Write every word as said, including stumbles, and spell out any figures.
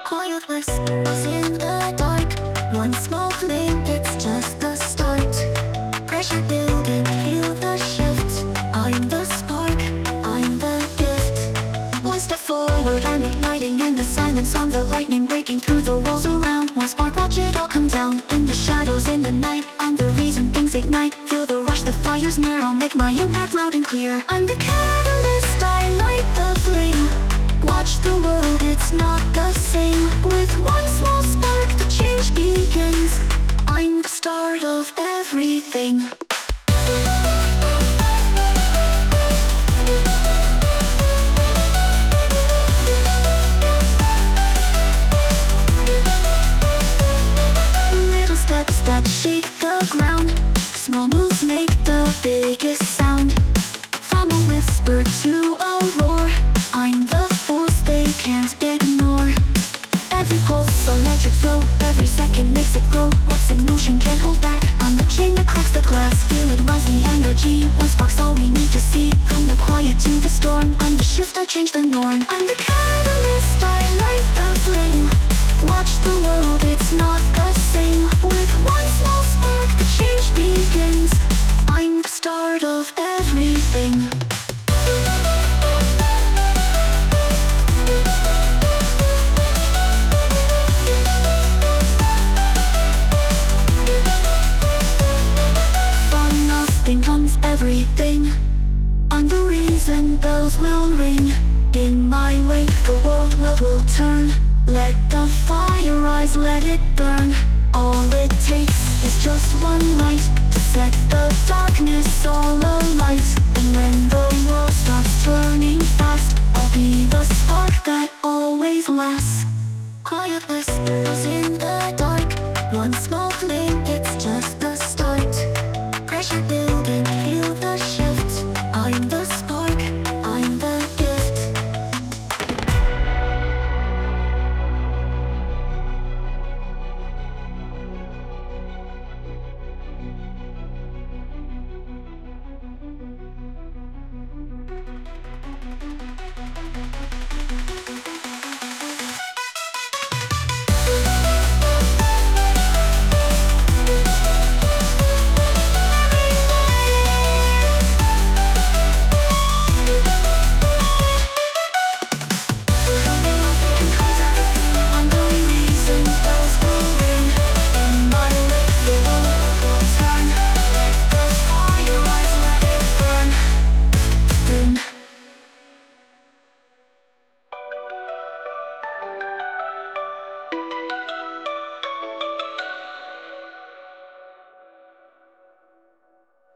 quiet whispers in the dark. One small flame, it's just the start. Pressure building, feel the shift. I'm the spark, I'm the gift. One step forward, I'm igniting in the silence. I'm the lightning breaking through the walls around. One spark, watch it all come down. In the shadows, in the night, I'm the reason things ignite. Feel the rush, the fire's near. I'll make my impact loud and clear. I'm the catalyst, I light the flame. Watch the world, it's not the same. With one small spark, the change begins. I'm the start of everything. Little steps that shake the ground. Small moves make the biggest sound. From a whisper to a roar, I'm the force they can't ignore. Every pulse, electric flow, every second makes it grow. What's in motion can't hold back. I'm the chain that cracks the glass. Feel it rise, the energy. One spark's all we need to see. From the quiet to the storm, I'm the shift that changed the norm. I'm the catalyst, I light the flame. Watch the world, it's not the same. With one small spark, the change begins. I'm the start of everything. From nothing comes everything. I'm the reason bells will ring. In my wake the world will, will turn. Let the fire rise, let it burn. All it takes is just one light to set the darkness all alight. And when the world